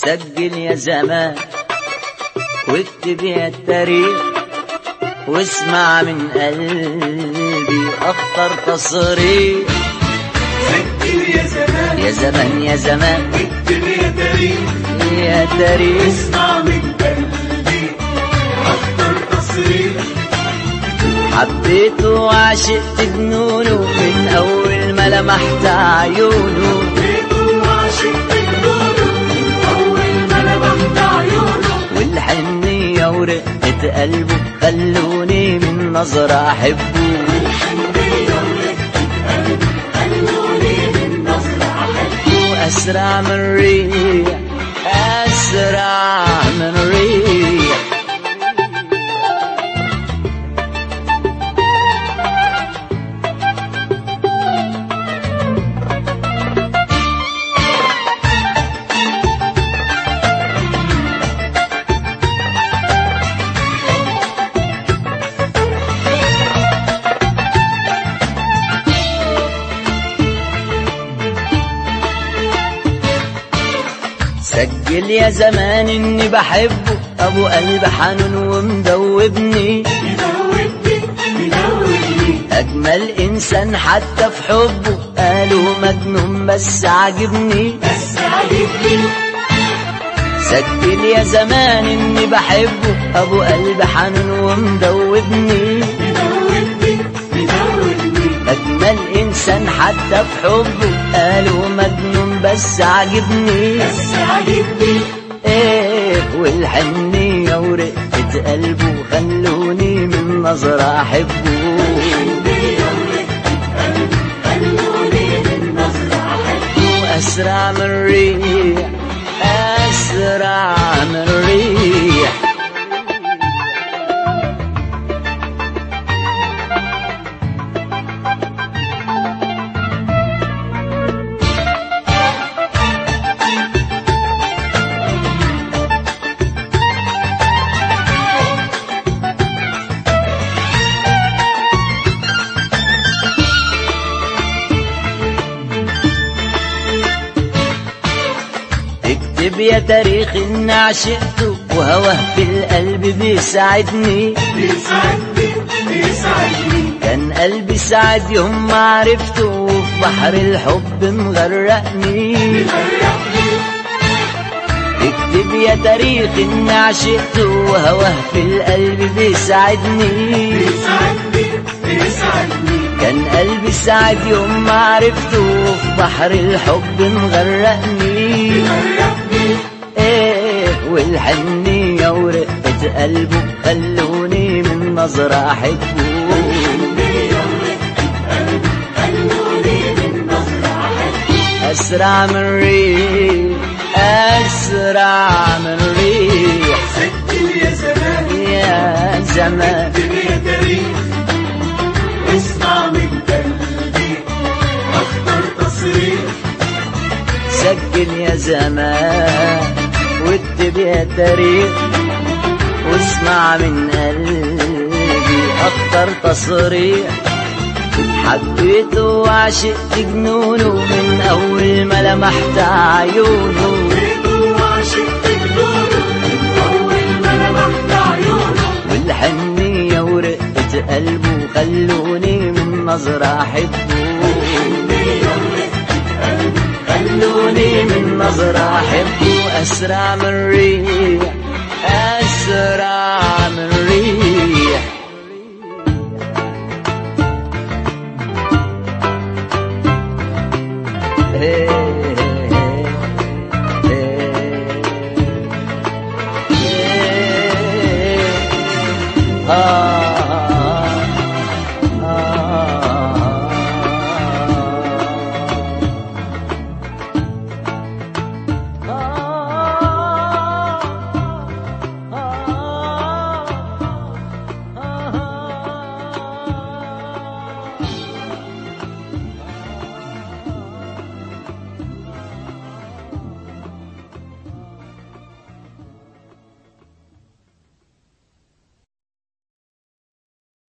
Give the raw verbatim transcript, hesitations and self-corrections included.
سجل يا زمان واكتب يا التاريخ واسمع من قلبي اخطر تصريح. سجل يا زمان يا زمان يا زمان واكتب يا تاريخ يا تاريخ اسمع من قلبي اخطر تصريح. حبيته وعشقت جنونه من اول ما لمحت عيونه. حبيته وعشقت جنونه من اول ما لمحت عيونه. والحنية ورقة قلبه خلوني من نظرة احبه. والحنية ورقة قلبه خلوني من نظرة احبه. أسرع من الريح أسرع من الريح. سجل يا زمان اني بحبه ابو قلب حنون ومدوبني. يدوبني يدوبني اجمل انسان حتى في حبه قالوا مجنون بس عاجبني. بس عاجبني. سجل يا زمان اني بحبه ابو قلب حنون ومدوبني. يدوبني يدوبني اجمل انسان حتى في حبه قالوا مجنون بس عاجبني. بس عاجبني. ايه والحنية ورقة قلبه خلوني من نظرة احبه. والحنية ورقة قلبه خلوني من نظرة احبه. أسرع من الريح أسرع من الريح. اكتب يا تاريخ ان عشقته وهواه في القلب بيساعدني. بيساعدني بيساعدني. كان قلبي سعد يوم ما عرفته وفي بحر الحب مغرقني. بيغرقني. اكتب يا تاريخ ان عشقته وهواه في القلب بيساعدني. بيساعدني بيساعدني. كان قلبي سعد يوم ما عرفته وفي بحر الحب مغرقني. بيغرقني. ايه والحنية ورقة قلبه خلوني من نظرة احبه. والحنية ورقة قلبه خلوني من نظرة احبه. اسرع من الريح اسرع من الريح. سجل يا زمان يا زمان اكتب يا تاريخ اسمع من قلبي اخطر تصريح. سجل يا زمان واكتب يا تاريخ واسمع من قلبي اخطر تصريح. حبيته وعشقت جنونه من اول ما لمحت عيونه. حبيته وعشقت جنونه من اول ما لمحت عيونه. والحنية ورقة قلبه خلوني من نظرة احبه. والحنية ورقة قلبه خلوني من نظرة احبه. اسرع من الريح اسرع من الريح.